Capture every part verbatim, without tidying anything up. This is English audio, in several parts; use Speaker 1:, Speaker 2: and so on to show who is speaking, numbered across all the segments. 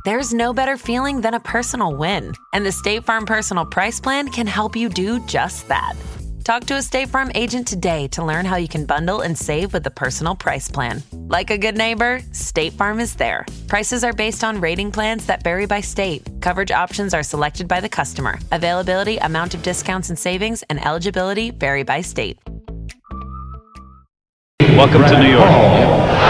Speaker 1: There's no better feeling than a personal win, and the State Farm Personal Price Plan can help you do just that. Talk to a State Farm agent today to learn how you can bundle and save with the Personal Price Plan. Like a good neighbor, State Farm is there. Prices are based on rating plans that vary by state. Coverage options are selected by the customer. Availability, amount of discounts and savings, and eligibility vary by state.
Speaker 2: Welcome to New York.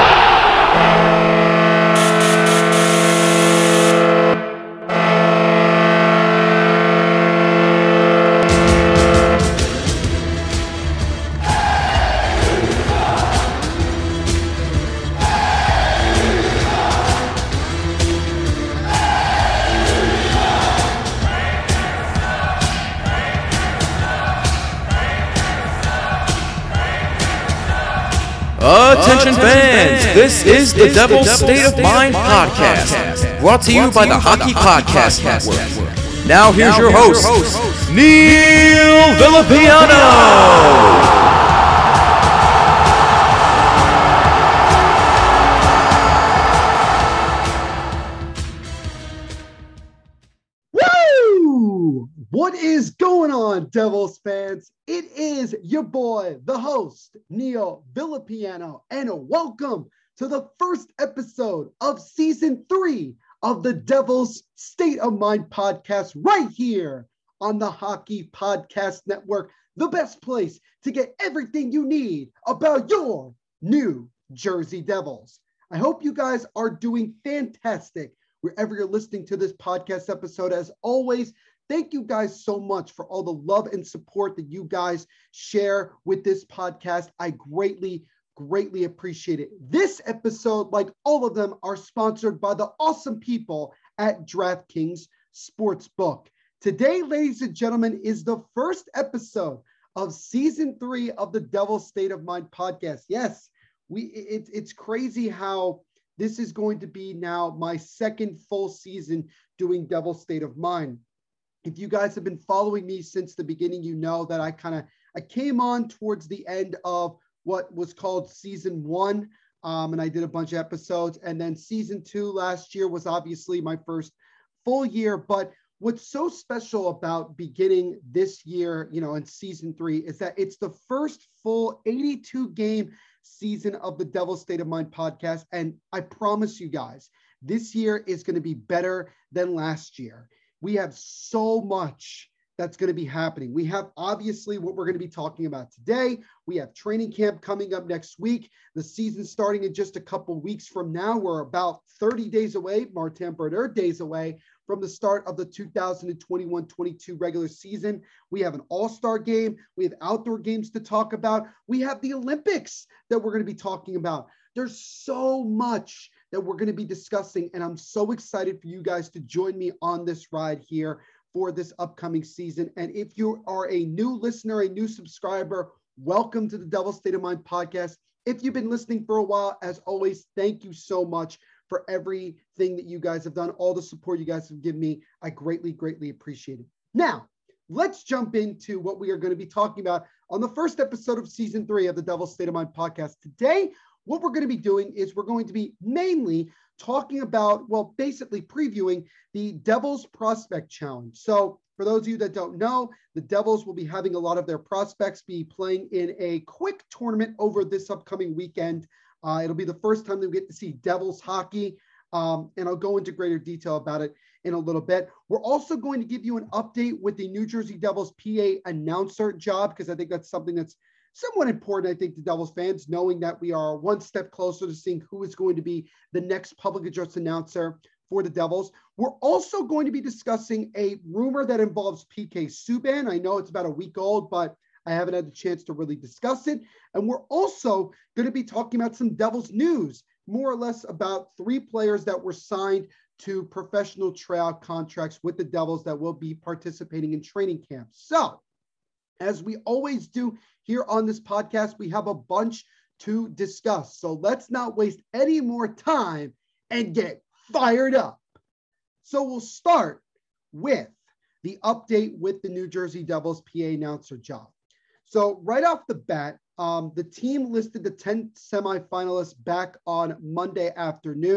Speaker 3: Attention fans, this is the Devil's State of Mind podcast, brought to you by the Hockey Podcast Network. Now here's your host, Neil Villapiano.
Speaker 4: What is going on, Devils fans? It is your boy, the host, Neil Villapiano, and welcome to the first episode of season three of the Devils State of Mind podcast right here on the Hockey Podcast Network, the best place to get everything you need about your New Jersey Devils. I hope you guys are doing fantastic wherever you're listening to this podcast episode. As always, thank you guys so much for all the love and support that you guys share with this podcast. I greatly, greatly appreciate it. This episode, like all of them, are sponsored by the awesome people at DraftKings Sportsbook. Today, ladies and gentlemen, is the first episode of season three of the Devil's State of Mind podcast. Yes, we it, it's crazy how this is going to be now my second full season doing Devil's State of Mind. If you guys have been following me since the beginning, you know that I kind of, I came on towards the end of what was called season one, um, and I did a bunch of episodes. And then season two last year was obviously my first full year. But what's so special about beginning this year, you know, in season three, is that it's the first full eighty-two game season of the Devil's State of Mind podcast. And I promise you guys, this year is going to be better than last year. We have so much that's going to be happening. We have obviously what we're going to be talking about today. We have training camp coming up next week. The season starting in just a couple weeks from now. We're about thirty days away, Martin Brodeur days away from the start of the two thousand twenty-one twenty-two regular season. We have an all-star game. We have outdoor games to talk about. We have the Olympics that we're going to be talking about. There's so much that we're going to be discussing, and I'm so excited for you guys to join me on this ride here for this upcoming season. And if you are a new listener, a new subscriber, welcome to the Devil's State of Mind podcast. If you've been listening for a while, as always, thank you so much for everything that you guys have done, all the support you guys have given me. I greatly, greatly appreciate it. Now, let's jump into what we are going to be talking about on the first episode of season three of the Devil's State of Mind podcast. Today, what we're going to be doing is we're going to be mainly talking about, well, basically previewing the Devils Prospect Challenge. So for those of you that don't know, the Devils will be having a lot of their prospects be playing in a quick tournament over this upcoming weekend. Uh, it'll be the first time that we get to see Devils hockey, um, and I'll go into greater detail about it in a little bit. We're also going to give you an update with the New Jersey Devils P A announcer job, because I think that's something that's somewhat important, I think, to Devils fans, knowing that we are one step closer to seeing who is going to be the next public address announcer for the Devils. We're also going to be discussing a rumor that involves P K Subban. I know it's about a week old, but I haven't had the chance to really discuss it. And we're also going to be talking about some Devils news, more or less about three players that were signed to professional tryout contracts with the Devils that will be participating in training camp. So, as we always do here on this podcast, we have a bunch to discuss. So let's not waste any more time and get fired up. So we'll start with the update with the New Jersey Devils P A announcer job. So right off the bat, um, the team listed the ten semifinalists back on Monday afternoon,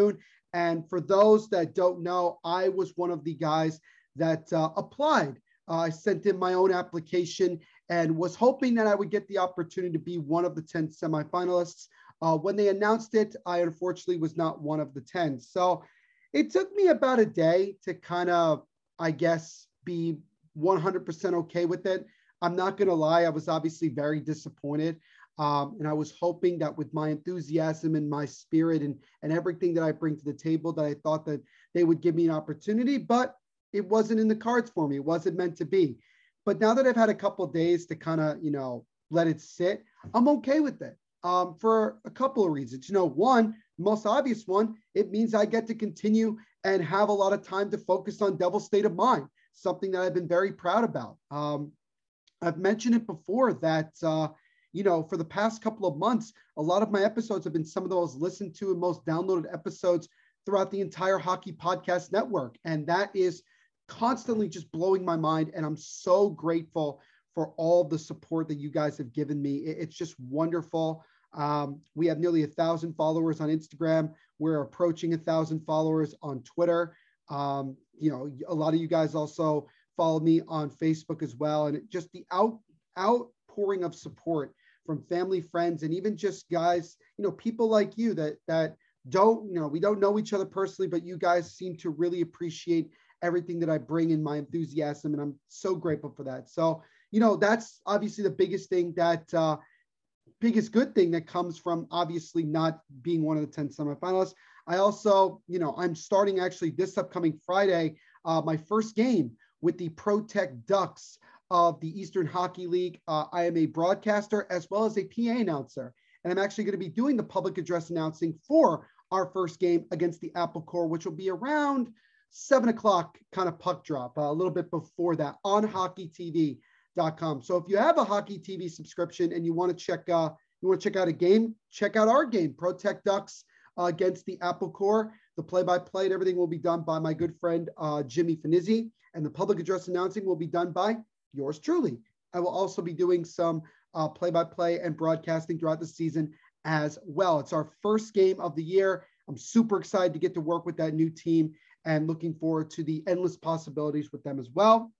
Speaker 4: And for those that don't know, I was one of the guys that uh, applied. Uh, I sent in my own application and was hoping that I would get the opportunity to be one of the ten semifinalists. Uh, when they announced it, I unfortunately was not one of the ten. So it took me about a day to kind of, I guess, be one hundred percent okay with it. I'm not going to lie. I was obviously very disappointed. Um, and I was hoping that with my enthusiasm and my spirit and, and everything that I bring to the table, that I thought that they would give me an opportunity, but it wasn't in the cards for me. It wasn't meant to be. But now that I've had a couple of days to kind of, you know, let it sit, I'm okay with it um, for a couple of reasons. You know, one, the most obvious one, it means I get to continue and have a lot of time to focus on Devil's State of Mind, something that I've been very proud about. Um, I've mentioned it before that, uh, you know, for the past couple of months, a lot of my episodes have been some of the most listened to and most downloaded episodes throughout the entire Hockey Podcast Network. And that is constantly just blowing my mind. And I'm so grateful for all the support that you guys have given me. It's just wonderful. Um, we have nearly a thousand followers on Instagram. We're approaching a thousand followers on Twitter. Um, you know, a lot of you guys also follow me on Facebook as well. And it, just the out outpouring of support from family, friends, and even just guys, you know, people like you that, that don't, you know, we don't know each other personally, but you guys seem to really appreciate everything that I bring in my enthusiasm. And I'm so grateful for that. So, you know, that's obviously the biggest thing that, uh, biggest good thing that comes from obviously not being one of the ten semifinalists. I also, you know, I'm starting actually this upcoming Friday, uh, my first game with the ProTech Ducks of the Eastern Hockey League. Uh, I am a broadcaster as well as a P A announcer, and I'm actually going to be doing the public address announcing for our first game against the Apple Corps, which will be around seven o'clock kind of puck drop, uh, a little bit before that on hockey t v dot com. So if you have a Hockey T V subscription and you want to check, uh, you want to check out a game, check out our game, ProTech Ducks uh, against the Apple Corps. The play-by-play and everything will be done by my good friend uh, Jimmy Finizzi, and the public address announcing will be done by yours truly. I will also be doing some uh, play-by-play and broadcasting throughout the season as well. It's our first game of the year. I'm super excited to get to work with that new team and looking forward to the endless possibilities with them as well.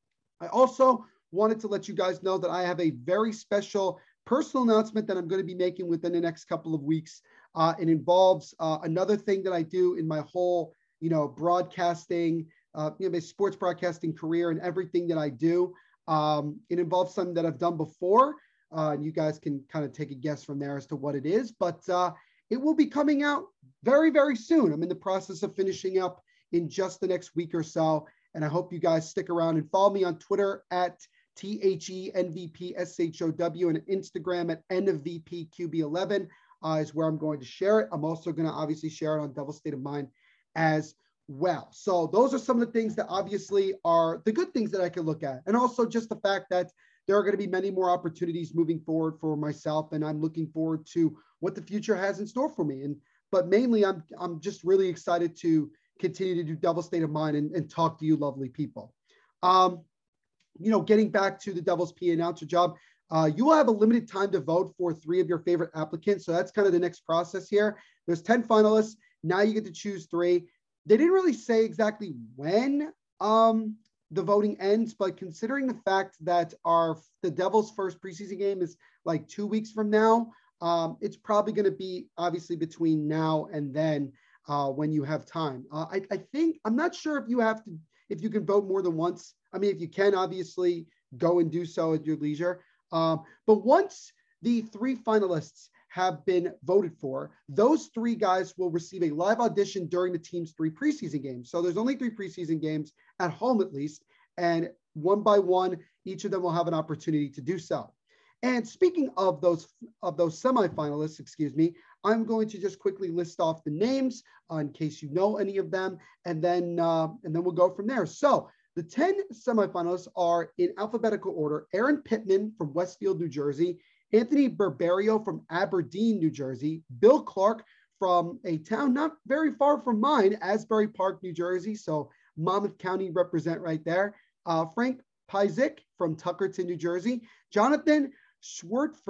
Speaker 4: I also wanted to let you guys know that I have a very special personal announcement that I'm going to be making within the next couple of weeks. Uh, it involves uh, another thing that I do in my whole, you know, broadcasting, uh, you know, my sports broadcasting career and everything that I do. Um, it involves something that I've done before, uh, and you guys can kind of take a guess from there as to what it is, but uh, it will be coming out very, very soon. I'm in the process of finishing up in just the next week or so, and I hope you guys stick around and follow me on Twitter at T H E N V P S H O W and Instagram at N V P Q B eleven uh, is where I'm going to share it. I'm also going to obviously share it on Devil's State of Mind as well. So those are some of the things that obviously are the good things that I can look at. And also just the fact that there are going to be many more opportunities moving forward for myself. And I'm looking forward to what the future has in store for me. And, but mainly I'm, I'm just really excited to continue to do Devil's State of Mind and, and talk to you lovely people. Um, you know, getting back to the Devil's P A announcer job, uh, you will have a limited time to vote for three of your favorite applicants. So that's kind of the next process here. There's ten finalists. Now you get to choose three. They didn't really say exactly when um, the voting ends, but considering the fact that our the Devils' first preseason game is like two weeks from now, um, it's probably going to be obviously between now and then uh, when you have time. Uh, I, I think, I'm not sure if you have to, if you can vote more than once. I mean, if you can, obviously go and do so at your leisure. Um, but once the three finalists have been voted for, those three guys will receive a live audition during the team's three preseason games. So there's only three preseason games at home, at least, and one by one, each of them will have an opportunity to do so. And speaking of those of those semifinalists, excuse me, I'm going to just quickly list off the names uh, in case you know any of them, and then uh, and then we'll go from there. So the ten semifinalists are in alphabetical order: Aaron Pittman from Westfield, New Jersey; Anthony Barberio from Aberdeen, New Jersey; Bill Clark from a town not very far from mine, Asbury Park, New Jersey. So Monmouth County represent right there. Uh, Frank Pyzik from Tuckerton, New Jersey; Jonathan Schwertfer,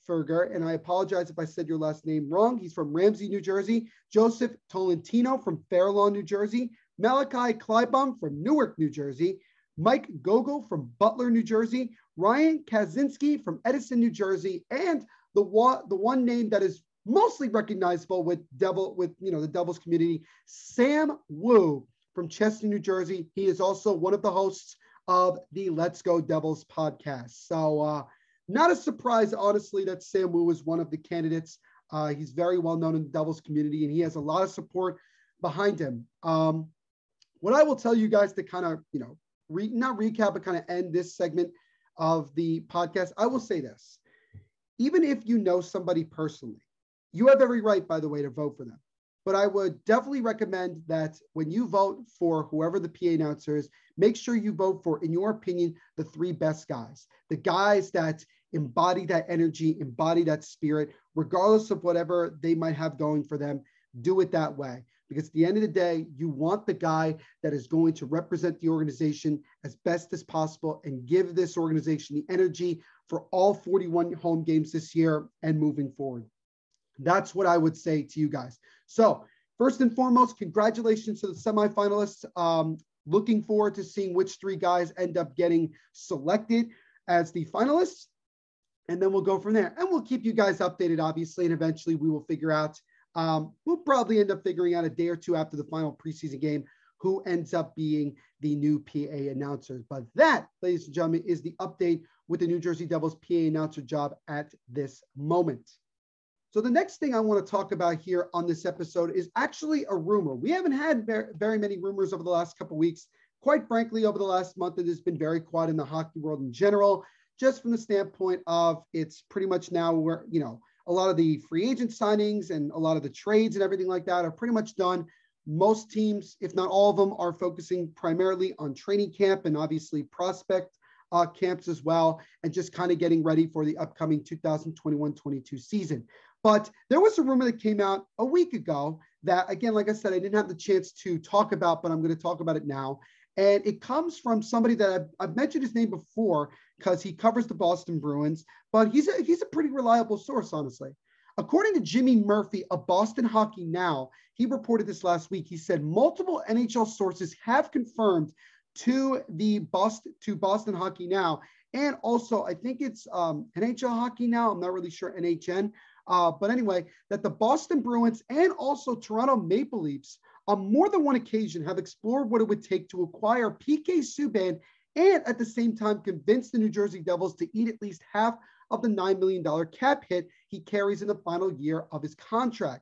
Speaker 4: Ferger, and I apologize if I said your last name wrong. He's from Ramsey, New Jersey. Joseph Tolentino from Fair Lawn, New Jersey. Malachi Kleibum from Newark, New Jersey. Mike Gogol from Butler, New Jersey. Ryan Kaczynski from Edison, New Jersey. And the one, the one name that is mostly recognizable with Devil, with you know the Devils community, Sam Wu from Chester, New Jersey. He is also one of the hosts of the Let's Go Devils podcast. So uh, not a surprise, honestly, that Sam Wu is one of the candidates. Uh, he's very well known in the Devils community, and he has a lot of support behind him. Um, what I will tell you guys to kind of, you know, re- not recap, but kind of end this segment of the podcast, I will say this. Even if you know somebody personally, you have every right, by the way, to vote for them. But I would definitely recommend that when you vote for whoever the P A announcer is, make sure you vote for, in your opinion, the three best guys, the guys that embody that energy, embody that spirit, regardless of whatever they might have going for them. Do it that way. Because at the end of the day, you want the guy that is going to represent the organization as best as possible and give this organization the energy for all forty-one home games this year and moving forward. That's what I would say to you guys. So first and foremost, congratulations to the semifinalists. Um, looking forward to seeing which three guys end up getting selected as the finalists. And then we'll go from there. And we'll keep you guys updated, obviously, and eventually we will figure out, um, we'll probably end up figuring out a day or two after the final preseason game who ends up being the new P A announcers. But that, ladies and gentlemen, is the update with the New Jersey Devils P A announcer job at this moment. So the next thing I want to talk about here on this episode is actually a rumor. We haven't had very, very many rumors over the last couple of weeks. Quite frankly, over the last month, it has been very quiet in the hockey world in general, just from the standpoint of it's pretty much now where, you know, a lot of the free agent signings and a lot of the trades and everything like that are pretty much done. Most teams, if not all of them, are focusing primarily on training camp and obviously prospect uh, camps as well, and just kind of getting ready for the upcoming two thousand twenty-one twenty-two season. But there was a rumor that came out a week ago that, again, like I said, I didn't have the chance to talk about, but I'm going to talk about it now. And it comes from somebody that I've, I've mentioned his name before because he covers the Boston Bruins, but he's a, he's a pretty reliable source, honestly. According to Jimmy Murphy of Boston Hockey Now, he reported this last week. He said multiple N H L sources have confirmed to the Boston, to Boston Hockey Now, and also I think it's um, N H L Hockey Now. I'm not really sure N H N. Uh, but anyway, that the Boston Bruins and also Toronto Maple Leafs on more than one occasion have explored what it would take to acquire P K Subban and at the same time convince the New Jersey Devils to eat at least half of the nine million dollars cap hit he carries in the final year of his contract.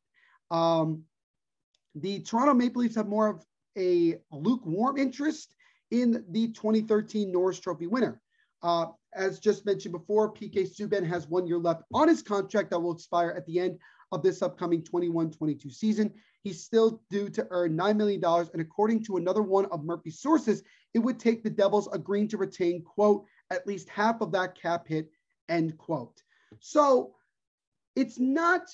Speaker 4: Um, the Toronto Maple Leafs have more of a lukewarm interest in the twenty thirteen Norris Trophy winner. Uh, as just mentioned before, P K Subban has one year left on his contract that will expire at the end of this upcoming twenty-one twenty-two season. He's still due to earn nine million dollars. And according to another one of Murphy's sources, it would take the Devils agreeing to retain, quote, at least half of that cap hit, end quote. So it's not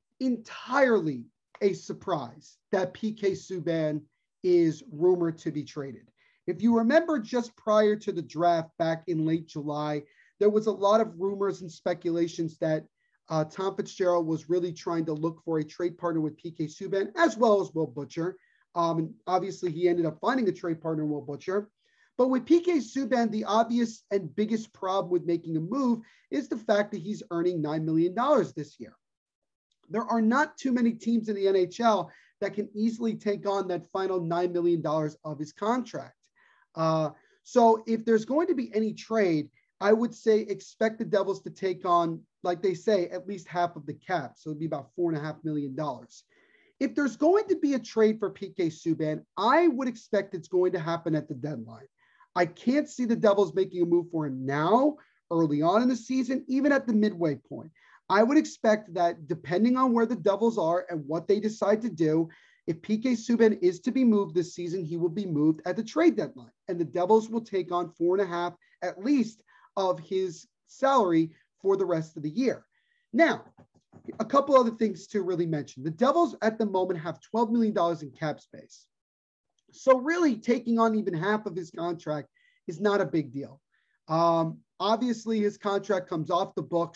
Speaker 4: entirely a surprise that P K Subban is rumored to be traded. If you remember, just prior to the draft back in late July, there was a lot of rumors and speculations that uh, Tom Fitzgerald was really trying to look for a trade partner with P K Subban, as well as Will Butcher. Um, and obviously, he ended up finding a trade partner in Will Butcher. But with P K Subban, the obvious and biggest problem with making a move is the fact that he's earning nine million dollars this year. There are not too many teams in the N H L that can easily take on that final nine million dollars of his contract. Uh, so if there's going to be any trade, I would say expect the Devils to take on, like they say, at least half of the cap. So it'd be about four and a half million dollars. If there's going to be a trade for P K Subban, I would expect it's going to happen at the deadline. I can't see the Devils making a move for him now, early on in the season, even at the midway point. I would expect that depending on where the Devils are and what they decide to do, if P K Subban is to be moved this season, he will be moved at the trade deadline. And the Devils will take on four and a half, at least, of his salary for the rest of the year. Now, a couple other things to really mention. The Devils at the moment have twelve million dollars in cap space. So really taking on even half of his contract is not a big deal. Um, obviously, his contract comes off the books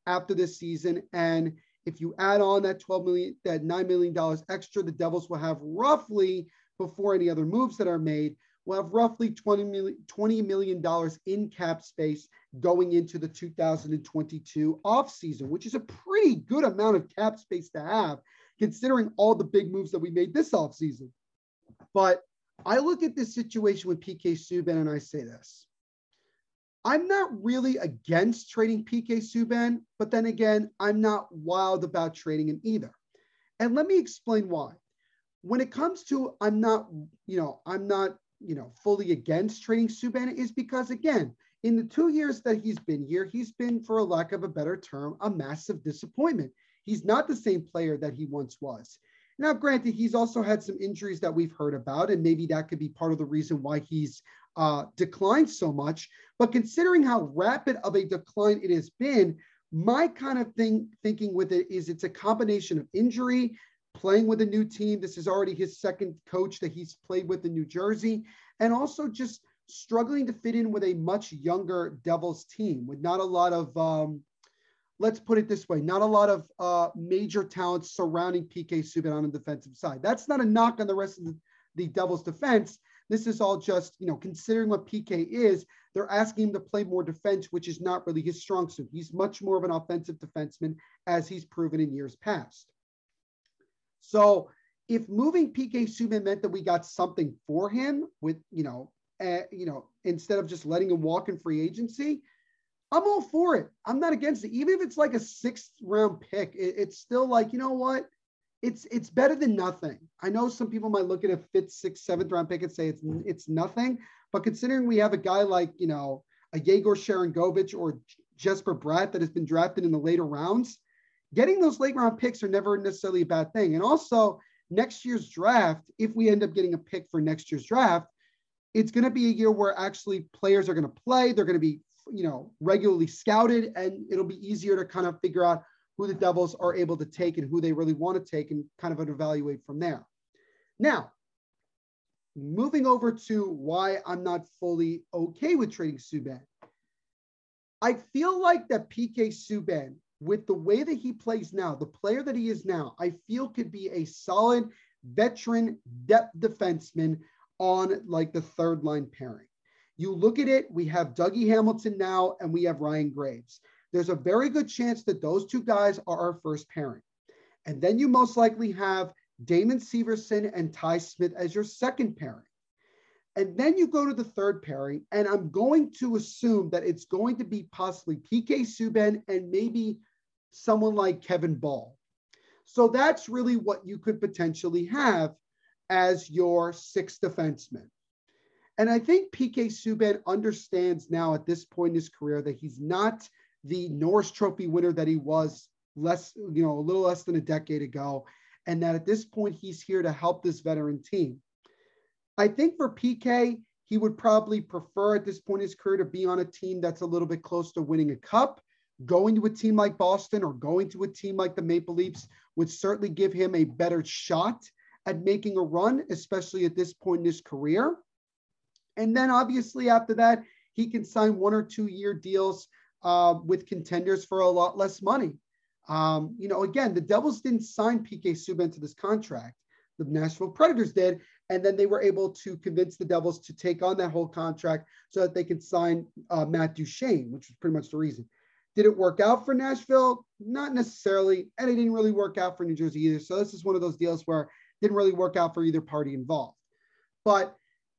Speaker 4: after this season. And if you add on that twelve million, that nine million dollars extra, the Devils will have roughly, before any other moves that are made, will have roughly twenty million dollars in cap space going into the two thousand twenty-two offseason, which is a pretty good amount of cap space to have, considering all the big moves that we made this offseason. But I look at this situation with P K Subban and I say this. I'm not really against trading P K Subban, but then again, I'm not wild about trading him either. And let me explain why. When it comes to, I'm not, you know, I'm not, you know, fully against trading Subban is because, again, in the two years that he's been here, he's been, for a lack of a better term, a massive disappointment. He's not the same player that he once was. Now, granted, he's also had some injuries that we've heard about, and maybe that could be part of the reason why he's uh, declined so much. But considering how rapid of a decline it has been, my kind of thing thinking with it is it's a combination of injury, playing with a new team. This is already his second coach that he's played with in New Jersey, and also just struggling to fit in with a much younger Devils team with not a lot of, um, let's put it this way, not a lot of uh, major talents surrounding P K Subban on the defensive side. That's not a knock on the rest of the, the Devils defense. This is all just, you know, considering what P K is, they're asking him to play more defense, which is not really his strong suit. He's much more of an offensive defenseman, as he's proven in years past. So if moving P K Subban meant that we got something for him with, you know, uh, you know, instead of just letting him walk in free agency, I'm all for it. I'm not against it. Even if it's like a sixth round pick, it, it's still like, you know what? It's it's better than nothing. I know some people might look at a fifth, sixth, seventh round pick and say it's it's nothing, but considering we have a guy like, you know, a Yegor Sharangovich or Jesper Bratt that has been drafted in the later rounds, getting those late round picks are never necessarily a bad thing. And also next year's draft, if we end up getting a pick for next year's draft, it's going to be a year where actually players are going to play. They're going to be, you know, regularly scouted, and it'll be easier to kind of figure out who the Devils are able to take and who they really want to take and kind of evaluate from there. Now, moving over to why I'm not fully okay with trading Subban. I feel like that P K Subban, with the way that he plays now, the player that he is now, I feel could be a solid veteran depth defenseman on like the third line pairing. You look at it, we have Dougie Hamilton now, and we have Ryan Graves. There's a very good chance that those two guys are our first pairing. And then you most likely have Damon Severson and Ty Smith as your second pairing. And then you go to the third pairing, and I'm going to assume that it's going to be possibly P K Subban and maybe someone like Kevin Ball. So that's really what you could potentially have as your sixth defenseman. And I think P K Subban understands now at this point in his career that he's not the Norris Trophy winner that he was less, you know, a little less than a decade ago. And that at this point, he's here to help this veteran team. I think for P K, he would probably prefer at this point in his career to be on a team that's a little bit close to winning a cup. Going to a team like Boston or going to a team like the Maple Leafs would certainly give him a better shot at making a run, especially at this point in his career. And then obviously after that, he can sign one or two year deals uh, with contenders for a lot less money. Um, you know, again, the Devils didn't sign P K Subban to this contract. The Nashville Predators did. And then they were able to convince the Devils to take on that whole contract so that they could sign uh, Matt Duchene, which was pretty much the reason. Did it work out for Nashville? Not necessarily. And it didn't really work out for New Jersey either. So this is one of those deals where it didn't really work out for either party involved. But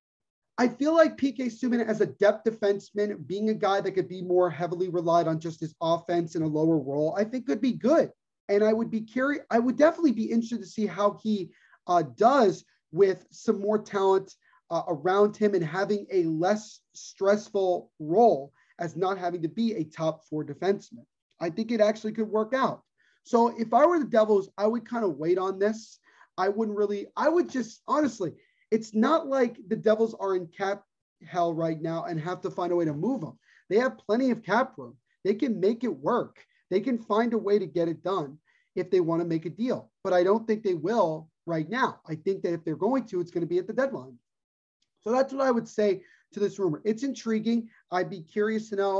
Speaker 4: I feel like P K Subban as a depth defenseman, being a guy that could be more heavily relied on just his offense in a lower role, I think could be good. And I would be curious, I would definitely be interested to see how he uh, does with some more talent uh, around him and having a less stressful role as not having to be a top four defenseman. I think it actually could work out. So if I were the Devils, I would kind of wait on this. I wouldn't really, I would just, honestly, it's not like the Devils are in cap hell right now and have to find a way to move them. They have plenty of cap room. They can make it work. They can find a way to get it done if they want to make a deal. But I don't think they will right now. I think that if they're going to, it's going to be at the deadline. So that's what I would say to this rumor. It's intriguing. I'd be curious to know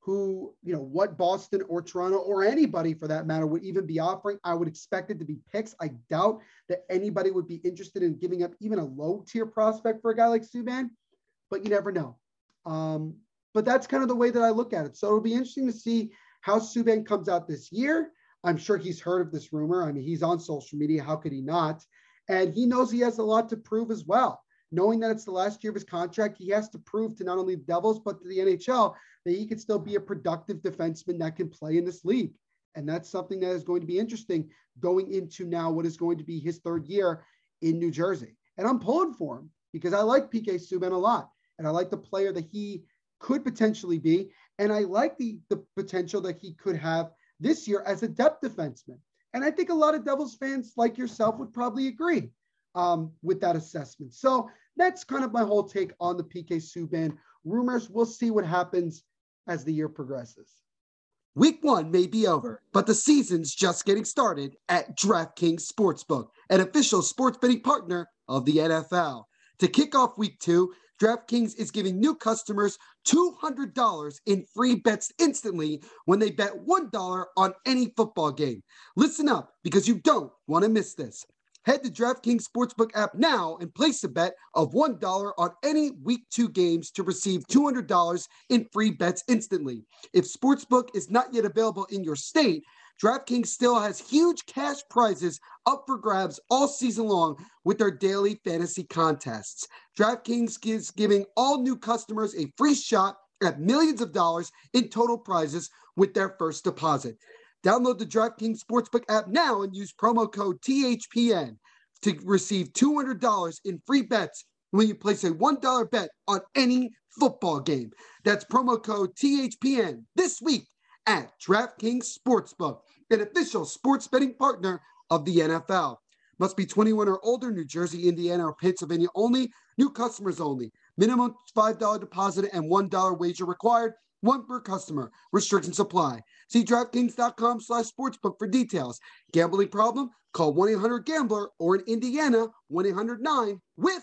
Speaker 4: who, you know, what Boston or Toronto or anybody for that matter would even be offering. I would expect it to be picks. I doubt that anybody would be interested in giving up even a low tier prospect for a guy like Subban, but you never know. Um, but that's kind of the way that I look at it. So it'll be interesting to see how Subban comes out this year. I'm sure he's heard of this rumor. I mean, he's on social media. How could he not? And he knows he has a lot to prove as well. Knowing that it's the last year of his contract, he has to prove to not only the Devils, but to the N H L that he can still be a productive defenseman that can play in this league. And that's something that is going to be interesting going into now what is going to be his third year in New Jersey. And I'm pulling for him because I like P K Subban a lot. And I like the player that he could potentially be. And I like the, the potential that he could have this year as a depth defenseman. And I think a lot of Devils fans like yourself would probably agree um, with that assessment. So that's kind of my whole take on the P K Subban rumors. We'll see what happens as the year progresses.
Speaker 5: Week one may be over, but the season's just getting started at DraftKings Sportsbook, an official sports betting partner of the N F L. To kick off week two, DraftKings is giving new customers two hundred dollars in free bets instantly when they bet one dollar on any football game. Listen up, because you don't want to miss this. Head to DraftKings Sportsbook app now and place a bet of one dollar on any week two games to receive two hundred dollars in free bets instantly. If Sportsbook is not yet available in your state, DraftKings still has huge cash prizes up for grabs all season long with their daily fantasy contests. DraftKings is giving all new customers a free shot at millions of dollars in total prizes with their first deposit. Download the DraftKings Sportsbook app now and use promo code T H P N to receive two hundred dollars in free bets when you place a one dollar bet on any football game. That's promo code T H P N this week at DraftKings Sportsbook, an official sports betting partner of the N F L. Must be twenty-one or older, New Jersey, Indiana, or Pennsylvania only. New customers only. Minimum five dollars deposit and one dollar wager required. One per customer. Restrictions apply. See DraftKings.com slash sportsbook for details. Gambling problem? Call one eight hundred gambler or in Indiana, one eight hundred nine with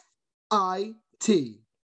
Speaker 5: I T.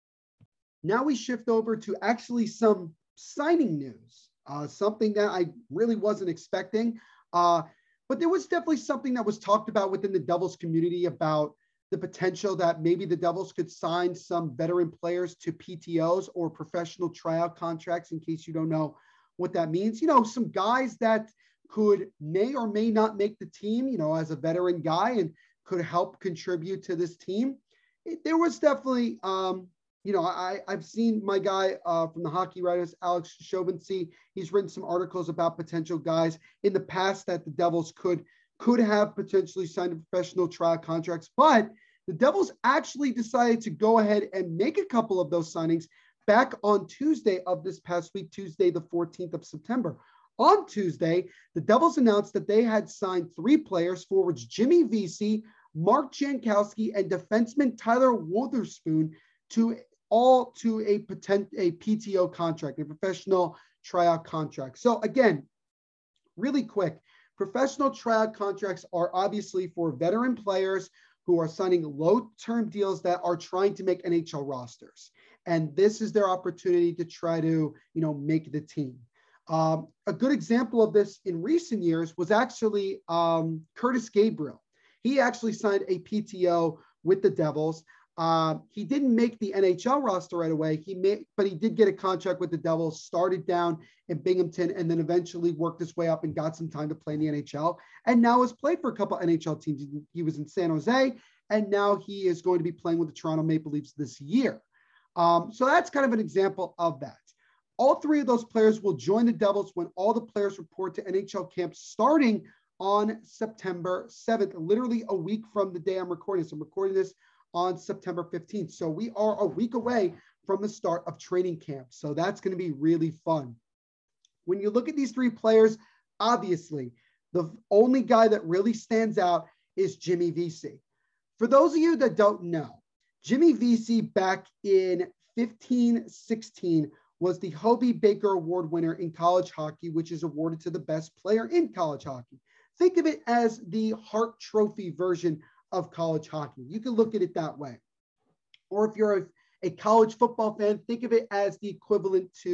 Speaker 4: Now we shift over to actually some signing news. Uh, something that I really wasn't expecting. Uh, but there was definitely something that was talked about within the Devils community about the potential that maybe the Devils could sign some veteran players to P T Os or professional tryout contracts, in case you don't know what that means. You know, some guys that could may or may not make the team, you know, as a veteran guy and could help contribute to this team. It, there was definitely, um, you know, I, I've seen my guy uh, from the Hockey Writers, Alex Chauvency. He's written some articles about potential guys in the past that the Devils could could have potentially signed professional trial contracts, but the Devils actually decided to go ahead and make a couple of those signings back on Tuesday of this past week, Tuesday, the fourteenth of September. On Tuesday, the Devils announced that they had signed three players, forwards Jimmy Vesey, Mark Jankowski, and defenseman Tyler Wotherspoon, to all to a potent, a P T O contract, a professional tryout contract. So again, really quick, professional tryout contracts are obviously for veteran players who are signing low-term deals that are trying to make N H L rosters. And this is their opportunity to try to, you know, make the team. Um, a good example of this in recent years was actually um, Curtis Gabriel. He actually signed a P T O with the Devils. Uh, he didn't make the N H L roster right away. He made, but he did get a contract with the Devils, started down in Binghamton, and then eventually worked his way up and got some time to play in the N H L. And now has played for a couple N H L teams. He was in San Jose, and now he is going to be playing with the Toronto Maple Leafs this year. Um, so that's kind of an example of that. All three of those players will join the Devils when all the players report to N H L camp starting on September seventh, literally a week from the day I'm recording this. I'm recording this on September fifteenth. So we are a week away from the start of training camp. So that's going to be really fun. When you look at these three players, obviously, the only guy that really stands out is Jimmy Vesey. For those of you that don't know, Jimmy Vesey back in fifteen sixteen was the Hobey Baker Award winner in college hockey, which is awarded to the best player in college hockey. Think of it as the Hart Trophy version of college hockey. You can look at it that way. Or if you're a, a college football fan, think of it as the equivalent to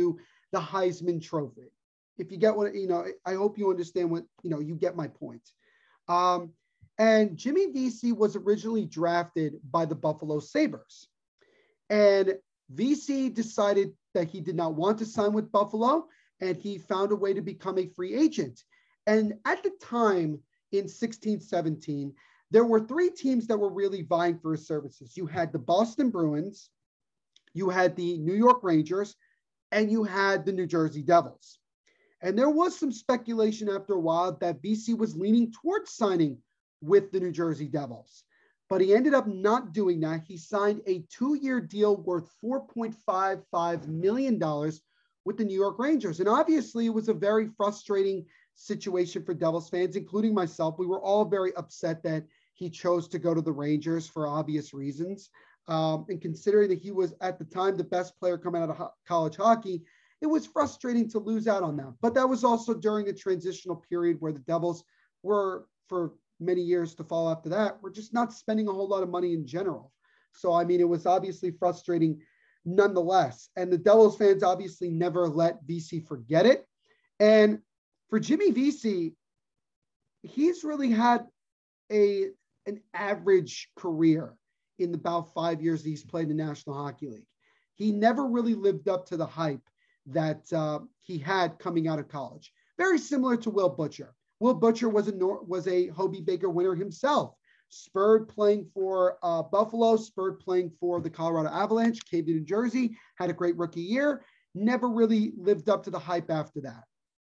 Speaker 4: the Heisman Trophy. If you get what, you know, I hope you understand what, you know, you get my point. Um, and Jimmy Vesey was originally drafted by the Buffalo Sabres. And Vesey decided that he did not want to sign with Buffalo, and he found a way to become a free agent. And at the time in sixteen seventeen, there were three teams that were really vying for his services. You had the Boston Bruins, you had the New York Rangers, and you had the New Jersey Devils. And there was some speculation after a while that Vesey was leaning towards signing with the New Jersey Devils, but he ended up not doing that. He signed a two-year deal worth four point five five million dollars with the New York Rangers. And obviously it was a very frustrating situation for Devils fans, including myself. We were all very upset that he chose to go to the Rangers for obvious reasons. Um, and considering that he was at the time the best player coming out of ho- college hockey, it was frustrating to lose out on that. But that was also during a transitional period where the Devils were, for many years to follow after that, were just not spending a whole lot of money in general. So, I mean, it was obviously frustrating nonetheless. And the Devils fans obviously never let Vesey forget it. And for Jimmy Vesey, he's really had a an average career in about five years that he's played in the National Hockey League. He never really lived up to the hype that uh, he had coming out of college. Very similar to Will Butcher. Will Butcher was a was a Hobey Baker winner himself. Spurred playing for uh, Buffalo, Spurred playing for the Colorado Avalanche, came to New Jersey, had a great rookie year, never really lived up to the hype after that.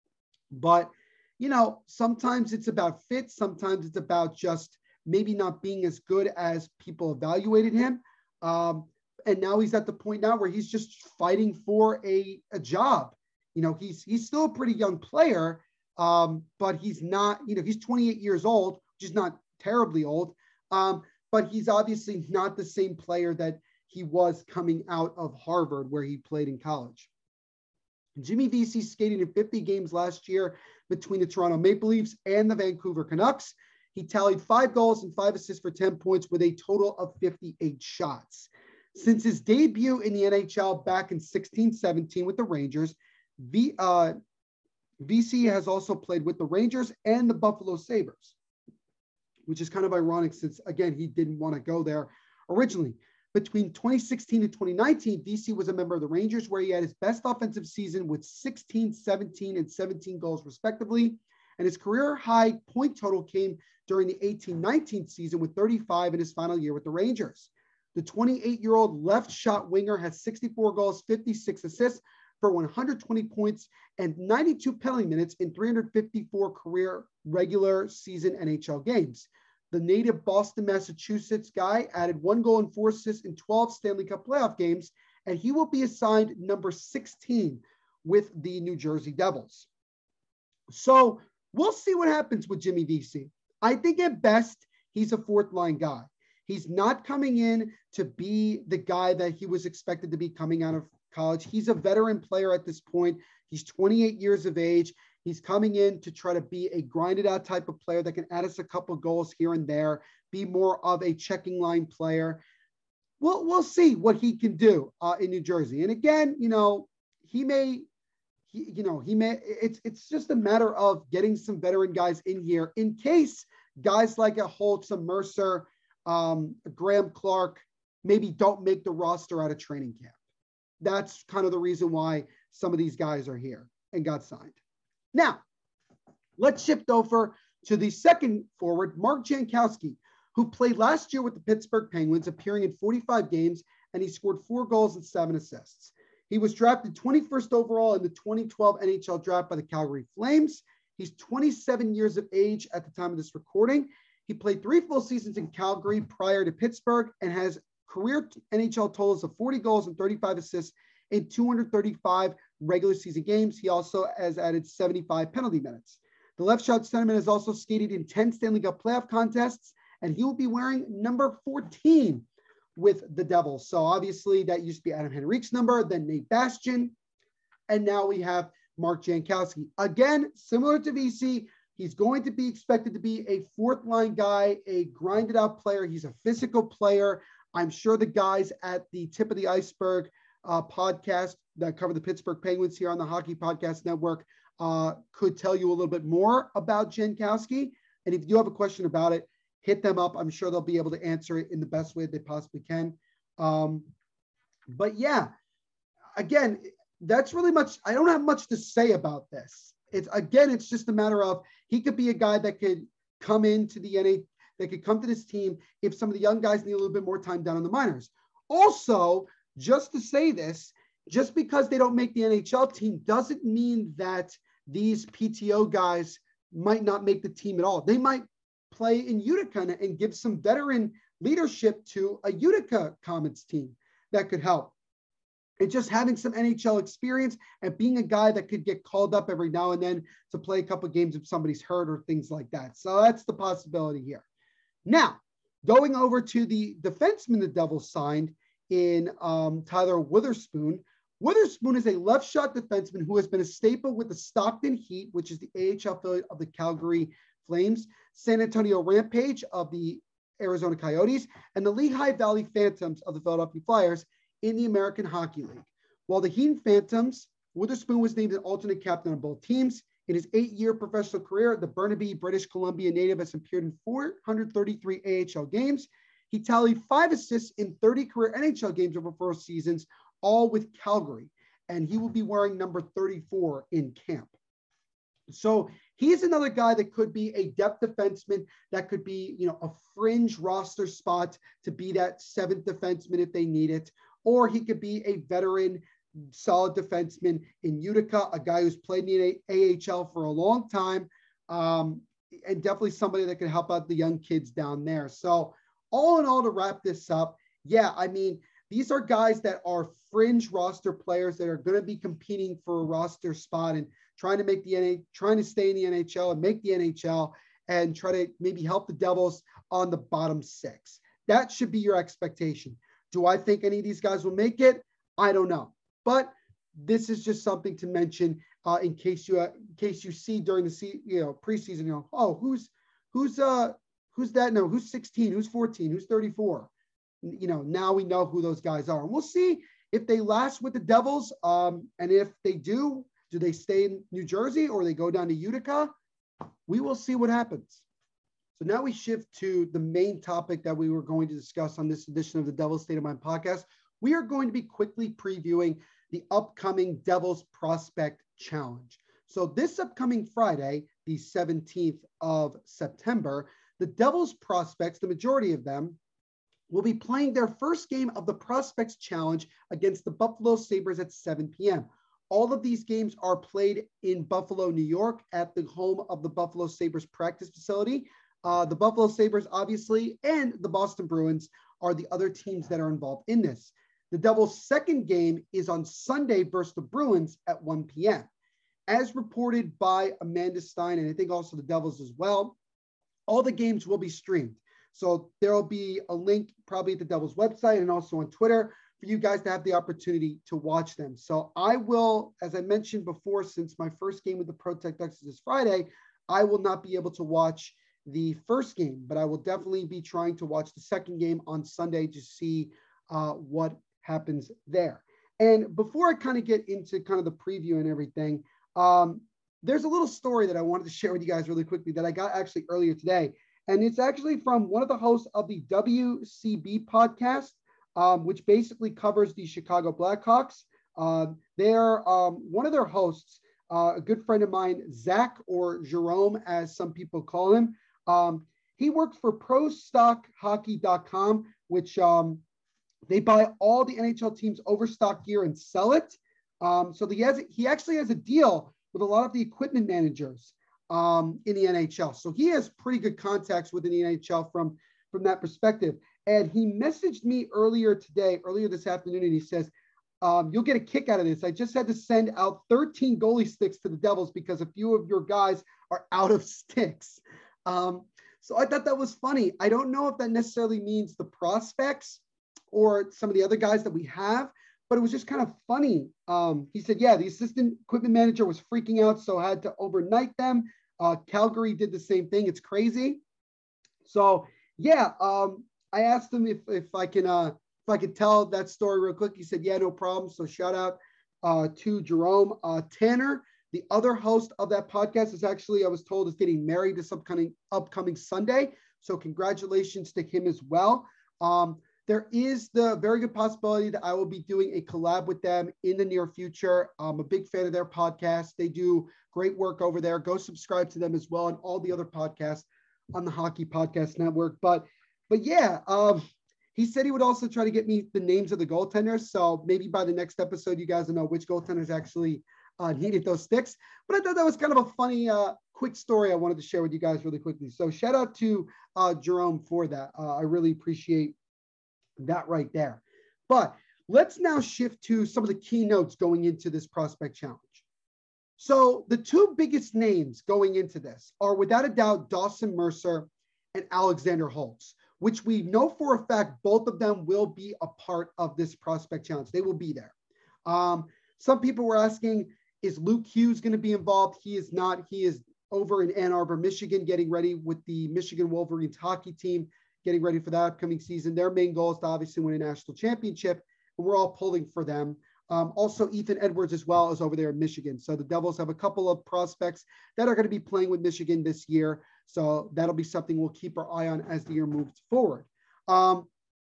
Speaker 4: But, you know, sometimes it's about fit. Sometimes it's about just maybe not being as good as people evaluated him. Um, and now he's at the point now where he's just fighting for a, a job. You know, he's he's still a pretty young player, um, but he's not, you know, he's twenty-eight years old, which is not terribly old. Um, but he's obviously not the same player that he was coming out of Harvard, where he played in college. Jimmy Vesey skated in fifty games last year between the Toronto Maple Leafs and the Vancouver Canucks. He tallied five goals and five assists for ten points with a total of fifty-eight shots. Since his debut in the N H L back in sixteen seventeen with the Rangers, v, uh, Vesey has also played with the Rangers and the Buffalo Sabres, which is kind of ironic since, again, he didn't want to go there originally. Between twenty sixteen and twenty nineteen, Vesey was a member of the Rangers, where he had his best offensive season with sixteen, seventeen, and seventeen goals respectively. And his career high point total came during the eighteen nineteen season with thirty-five in his final year with the Rangers. The twenty-eight-year-old left shot winger has sixty-four goals, fifty-six assists for one hundred twenty points and ninety-two penalty minutes in three hundred fifty-four career regular season N H L games. The native Boston, Massachusetts guy added one goal and four assists in twelve Stanley Cup playoff games, and he will be assigned number sixteen with the New Jersey Devils. So we'll see what happens with Jimmy Vesey. I think at best, he's a fourth line guy. He's not coming in to be the guy that he was expected to be coming out of college. He's a veteran player at this point. He's twenty-eight years of age. He's coming in to try to be a grinded out type of player that can add us a couple goals here and there, be more of a checking line player. We'll, we'll see what he can do uh, in New Jersey. And again, you know, he may, he, you know, he may, it's, it's just a matter of getting some veteran guys in here in case guys like a Holtz, a Mercer, um, Graham Clark, maybe don't make the roster out of training camp. That's kind of the reason why some of these guys are here and got signed. Now, let's shift over to the second forward, Mark Jankowski, who played last year with the Pittsburgh Penguins, appearing in forty-five games, and he scored four goals and seven assists. He was drafted twenty-first overall in the twenty twelve N H L draft by the Calgary Flames. He's twenty-seven years of age at the time of this recording. He played three full seasons in Calgary prior to Pittsburgh and has career N H L totals of forty goals and thirty-five assists in two hundred thirty-five regular season games. He also has added seventy-five penalty minutes. The left shot centerman has also skated in ten Stanley Cup playoff contests, and he will be wearing number fourteen with the Devils. So obviously that used to be Adam Henrique's number, then Nate Bastian, and now we have Mark Jankowski. Again, similar to Vesey, he's going to be expected to be a fourth line guy, a grinded out player. He's a physical player. I'm sure the guys at the tip of the iceberg uh, podcast that cover the Pittsburgh Penguins here on the Hockey Podcast Network uh, could tell you a little bit more about Jankowski. And if you have a question about it, hit them up. I'm sure they'll be able to answer it in the best way they possibly can. Um, but yeah, again, that's really much, I don't have much to say about this. It's again, it's just a matter of, he could be a guy that could come into the N H L, that could come to this team if some of the young guys need a little bit more time down in the minors. Also, just to say this, just because they don't make the N H L team doesn't mean that these P T O guys might not make the team at all. They might play in Utica and, and give some veteran leadership to a Utica Comets team that could help. And just having some N H L experience and being a guy that could get called up every now and then to play a couple of games if somebody's hurt or things like that. So that's the possibility here. Now, going over to the defenseman the Devils signed in um, Tyler Witherspoon. Witherspoon is a left shot defenseman who has been a staple with the Stockton Heat, which is the A H L affiliate of the Calgary Flames, San Antonio Rampage of the Arizona Coyotes, and the Lehigh Valley Phantoms of the Philadelphia Flyers in the American Hockey League. While the Heat Phantoms, Witherspoon was named an alternate captain on both teams. In his eight-year professional career, the Burnaby, British Columbia native has appeared in four hundred thirty-three A H L games. He tallied five assists in thirty career N H L games over four seasons, all with Calgary, and he will be wearing number thirty-four in camp. So he's another guy that could be a depth defenseman, that could be, you know, a fringe roster spot to be that seventh defenseman if they need it, or he could be a veteran solid defenseman in Utica, a guy who's played in the A H L for a long time, um, and definitely somebody that can help out the young kids down there. So all in all, to wrap this up, yeah, I mean, these are guys that are fringe roster players that are going to be competing for a roster spot and trying to make the N H L, trying to stay in the N H L and make the N H L and try to maybe help the Devils on the bottom six. That should be your expectation. Do I think any of these guys will make it? I don't know. But this is just something to mention uh, in case you uh, in case you see during the se- you know preseason, you know, oh, who's who's uh who's that? No, who's sixteen? Who's fourteen? Who's thirty-four? You know, now we know who those guys are, and we'll see if they last with the Devils. Um, and if they do, do they stay in New Jersey or they go down to Utica? We will see what happens. So now we shift to the main topic that we were going to discuss on this edition of the Devil's State of Mind podcast. We are going to be quickly previewing the upcoming Devils Prospect Challenge. So this upcoming Friday, the seventeenth of September, the Devils prospects, the majority of them, will be playing their first game of the Prospects Challenge against the Buffalo Sabres at seven p.m. All of these games are played in Buffalo, New York, at the home of the Buffalo Sabres practice facility. Uh, the Buffalo Sabres, obviously, and the Boston Bruins are the other teams that are involved in this. The Devils' second game is on Sunday versus the Bruins at one p.m. As reported by Amanda Stein, and I think also the Devils as well, all the games will be streamed. So there will be a link probably at the Devils website and also on Twitter for you guys to have the opportunity to watch them. So I will, as I mentioned before, since my first game with the Pro Tech Ducks is this Friday, I will not be able to watch the first game, but I will definitely be trying to watch the second game on Sunday to see uh, what happens there. And before I kind of get into kind of the preview and everything, um, there's a little story that I wanted to share with you guys really quickly that I got actually earlier today. And it's actually from one of the hosts of the W C B podcast, um, which basically covers the Chicago Blackhawks. Uh, they're um, one of their hosts, uh, a good friend of mine, Zach, or Jerome, as some people call him. Um, he works for pro stock hockey dot com, which um, they buy all the N H L teams' overstock gear and sell it. Um, so he has he actually has a deal with a lot of the equipment managers um, in the N H L. So he has pretty good contacts within the N H L from, from that perspective. And he messaged me earlier today, earlier this afternoon, and he says, um, you'll get a kick out of this. I just had to send out thirteen goalie sticks to the Devils because a few of your guys are out of sticks. Um, so I thought that was funny. I don't know if that necessarily means the prospects or some of the other guys that we have, but it was just kind of funny. Um, he said, yeah, the assistant equipment manager was freaking out, so I had to overnight them. Uh, Calgary did the same thing. It's crazy. So yeah, um, I asked him if, if I can, uh, if I could tell that story real quick. He said, yeah, no problem. So shout out uh, to Jerome. Uh, Tanner, the other host of that podcast, is actually, I was told, is getting married this upcoming, upcoming Sunday. So congratulations to him as well. Um, there is the very good possibility that I will be doing a collab with them in the near future. I'm a big fan of their podcast. They do great work over there. Go subscribe to them as well and all the other podcasts on the Hockey Podcast Network. But, but yeah, um, he said he would also try to get me the names of the goaltenders. So maybe by the next episode, you guys will know which goaltenders actually uh, needed those sticks. But I thought that was kind of a funny, uh, quick story I wanted to share with you guys really quickly. So shout out to uh, Jerome for that. Uh, I really appreciate that right there. But let's now shift to some of the keynotes going into this prospect challenge. So the two biggest names going into this are without a doubt Dawson Mercer and Alexander Holtz, which we know for a fact both of them will be a part of this prospect challenge. They will be there. Um, some people were asking, is Luke Hughes going to be involved? He is not. He is over in Ann Arbor, Michigan, getting ready with the Michigan Wolverines hockey team, getting ready for that upcoming season. Their main goal is to obviously win a national championship, and we're all pulling for them. Um, also, Ethan Edwards as well is over there in Michigan. So the Devils have a couple of prospects that are going to be playing with Michigan this year. So that'll be something we'll keep our eye on as the year moves forward. Um,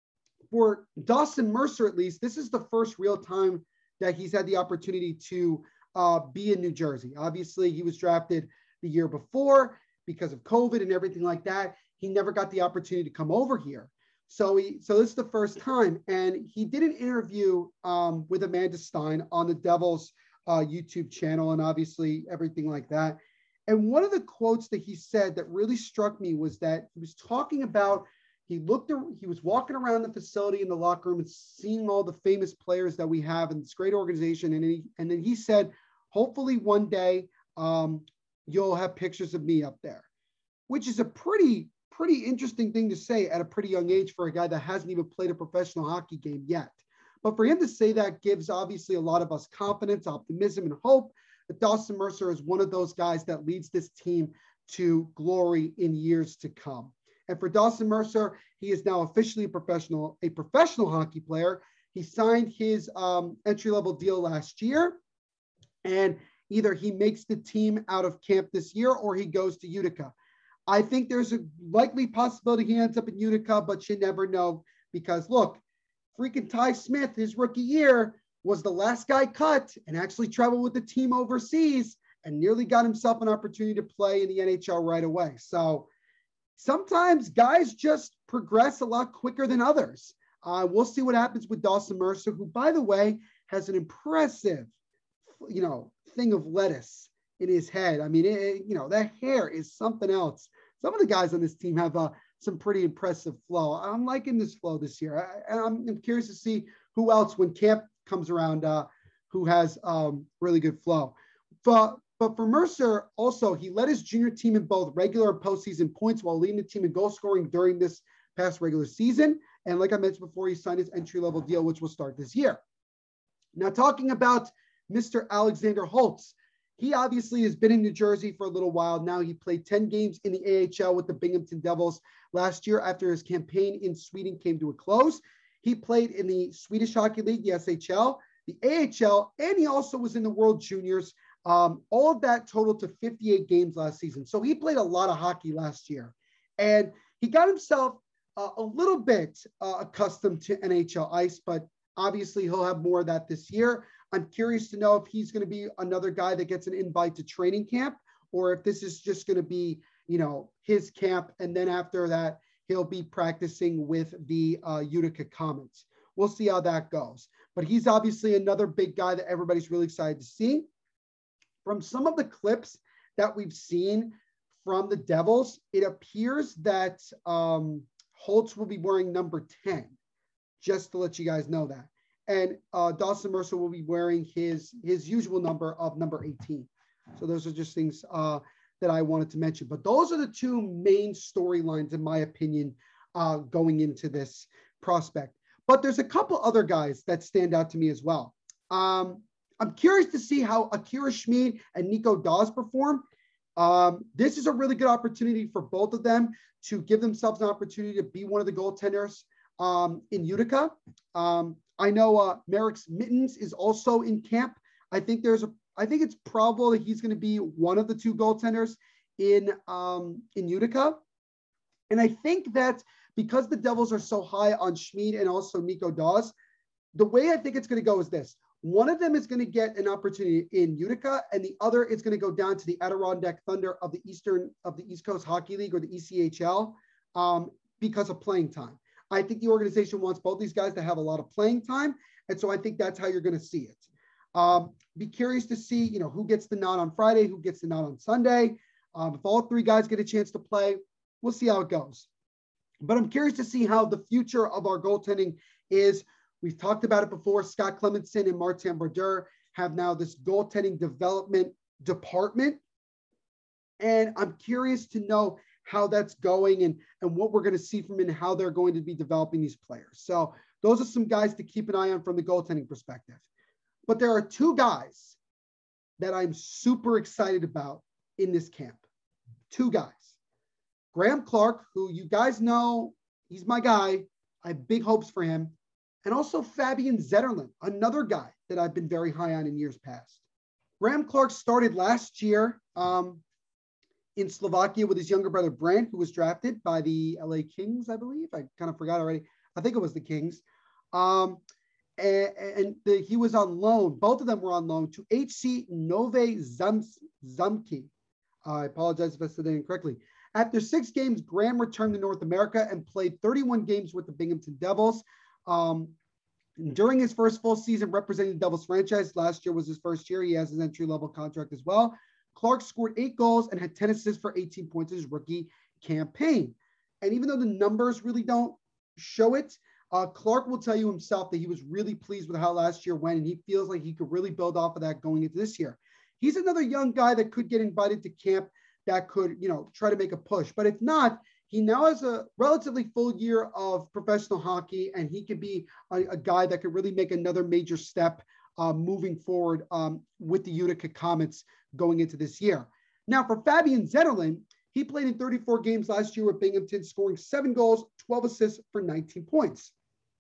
Speaker 4: for Dawson Mercer, at least, this is the first real time that he's had the opportunity to uh, be in New Jersey. Obviously, he was drafted the year before because of COVID and everything like that. He never got the opportunity to come over here. So he, so this is the first time. And he did an interview um, with Amanda Stein on the Devils uh, YouTube channel and obviously everything like that. And one of the quotes that he said that really struck me was that he was talking about, he looked, he was walking around the facility in the locker room and seeing all the famous players that we have in this great organization. And, he, and then he said, hopefully one day um, you'll have pictures of me up there, which is a pretty, pretty interesting thing to say at a pretty young age for a guy that hasn't even played a professional hockey game yet. But for him to say that gives obviously a lot of us confidence, optimism, and hope that Dawson Mercer is one of those guys that leads this team to glory in years to come. And for Dawson Mercer, he is now officially a professional, a professional hockey player. He signed his um, entry-level deal last year, and either he makes the team out of camp this year or he goes to Utica. I think there's a likely possibility he ends up in Utica, but you never know because look, freaking Ty Smith, his rookie year, was the last guy cut and actually traveled with the team overseas and nearly got himself an opportunity to play in the N H L right away. So sometimes guys just progress a lot quicker than others. Uh, we'll see what happens with Dawson Mercer, who, by the way, has an impressive, you know, thing of lettuce in his head. I mean, it, you know, that hair is something else. Some of the guys on this team have uh, some pretty impressive flow. I'm liking this flow this year. I, I'm, I'm curious to see who else, when camp comes around, uh, who has um, really good flow. But, but for Mercer, also, he led his junior team in both regular and postseason points while leading the team in goal scoring during this past regular season. And like I mentioned before, he signed his entry-level deal, which will start this year. Now, talking about Mister Alexander Holtz, he obviously has been in New Jersey for a little while now. He played ten games in the A H L with the Binghamton Devils last year after his campaign in Sweden came to a close. He played in the Swedish Hockey League, the S H L, the A H L, and he also was in the World Juniors. Um, all of that totaled to fifty-eight games last season. So he played a lot of hockey last year. And he got himself uh, a little bit uh, accustomed to N H L ice, but obviously he'll have more of that this year. I'm curious to know if he's going to be another guy that gets an invite to training camp, or if this is just going to be, you know, his camp. And then after that, he'll be practicing with the uh, Utica Comets. We'll see how that goes. But he's obviously another big guy that everybody's really excited to see. From some of the clips that we've seen from the Devils, it appears that um, Holtz will be wearing number ten, just to let you guys know that. And uh, Dawson Mercer will be wearing his, his usual number of number eighteen. So those are just things uh, that I wanted to mention. But those are the two main storylines, in my opinion, uh, going into this prospect. But there's a couple other guys that stand out to me as well. Um, I'm curious to see how Akira Schmid and Nico Daws perform. Um, this is a really good opportunity for both of them to give themselves an opportunity to be one of the goaltenders um, in Utica. Um, I know uh, Merrick's Mittens is also in camp. I think there's a, I think it's probable that he's going to be one of the two goaltenders in, um, in Utica. And I think that because the Devils are so high on Schmid and also Nico Daws, the way I think it's going to go is this. One of them is going to get an opportunity in Utica, and the other is going to go down to the Adirondack Thunder of the Eastern of the East Coast Hockey League, or the E C H L, um, because of playing time. I think the organization wants both these guys to have a lot of playing time, and so I think that's how you're going to see it. Um, be curious to see, you know, who gets the nod on Friday, who gets the nod on Sunday. Um, if all three guys get a chance to play, we'll see how it goes. But I'm curious to see how the future of our goaltending is. We've talked about it before. Scott Clemenson and Martin Brodeur have now this goaltending development department. And I'm curious to know how that's going and, and what we're going to see from it and how they're going to be developing these players. So those are some guys to keep an eye on from the goaltending perspective. But there are two guys that I'm super excited about in this camp. Two guys. Graham Clark, who you guys know, he's my guy. I have big hopes for him. And also Fabian Zetterlund, another guy that I've been very high on in years past. Graham Clark started last year um, in Slovakia with his younger brother, Brant, who was drafted by the L A Kings, I believe. I kind of forgot already. I think it was the Kings. Um, and and the, he was on loan. Both of them were on loan to H C Nove Zamki. Uh, I apologize if I said that incorrectly. After six games, Graham returned to North America and played thirty-one games with the Binghamton Devils. Um, during his first full season representing the Devils franchise, last year was his first year. He has his entry-level contract as well. Clark scored eight goals and had ten assists for eighteen points in his rookie campaign. And even though the numbers really don't show it, uh, Clark will tell you himself that he was really pleased with how last year went, and he feels like he could really build off of that going into this year. He's another young guy that could get invited to camp, that could, you know, try to make a push. But if not, he now has a relatively full year of professional hockey, and he could be a, a guy that could really make another major step uh, moving forward um, with the Utica Comets going into this year. Now, for Fabian Zetterlund, he played in thirty-four games last year with Binghamton, scoring seven goals, twelve assists for nineteen points.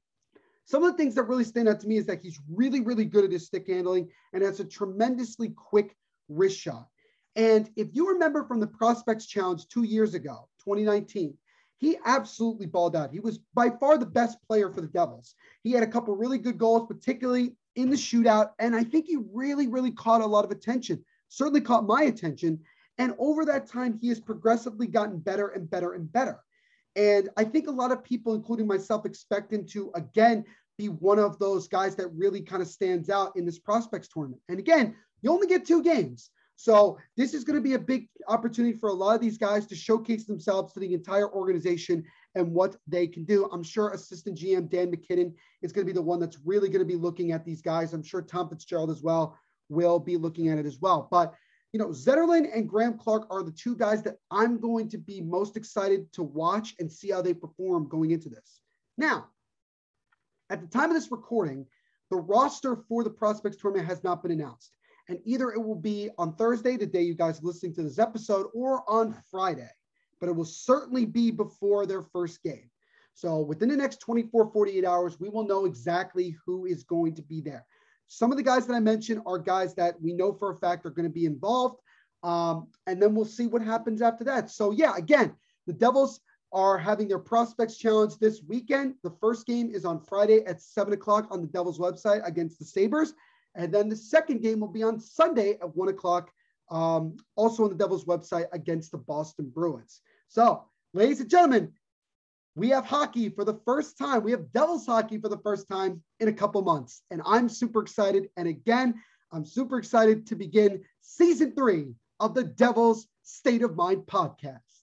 Speaker 4: Some of the things that really stand out to me is that he's really, really good at his stick handling and has a tremendously quick wrist shot. And if you remember from the Prospects Challenge two years ago, twenty nineteen, he absolutely balled out. He was by far the best player for the Devils. He had a couple really good goals, particularly in the shootout. And I think he really, really caught a lot of attention, certainly caught my attention. And over that time, he has progressively gotten better and better and better. And I think a lot of people, including myself, expect him to, again, be one of those guys that really kind of stands out in this Prospects tournament. And again, you only get two games. So this is going to be a big opportunity for a lot of these guys to showcase themselves to the entire organization and what they can do. I'm sure assistant G M Dan McKinnon is going to be the one that's really going to be looking at these guys. I'm sure Tom Fitzgerald as well will be looking at it as well. But, you know, Zetterlund and Graham Clark are the two guys that I'm going to be most excited to watch and see how they perform going into this. Now, at the time of this recording, the roster for the Prospects tournament has not been announced. And either it will be on Thursday, the day you guys are listening to this episode, or on Friday. But it will certainly be before their first game. So within the next twenty-four, forty-eight hours, we will know exactly who is going to be there. Some of the guys that I mentioned are guys that we know for a fact are going to be involved. Um, and then we'll see what happens after that. So yeah, again, the Devils are having their Prospects Challenge this weekend. The first game is on Friday at seven o'clock on the Devils website against the Sabres. And then the second game will be on Sunday at one o'clock, um, also on the Devils website against the Boston Bruins. So, ladies and gentlemen, we have hockey for the first time. We have Devils hockey for the first time in a couple months. And I'm super excited. And again, I'm super excited to begin season three of the Devils State of Mind podcast.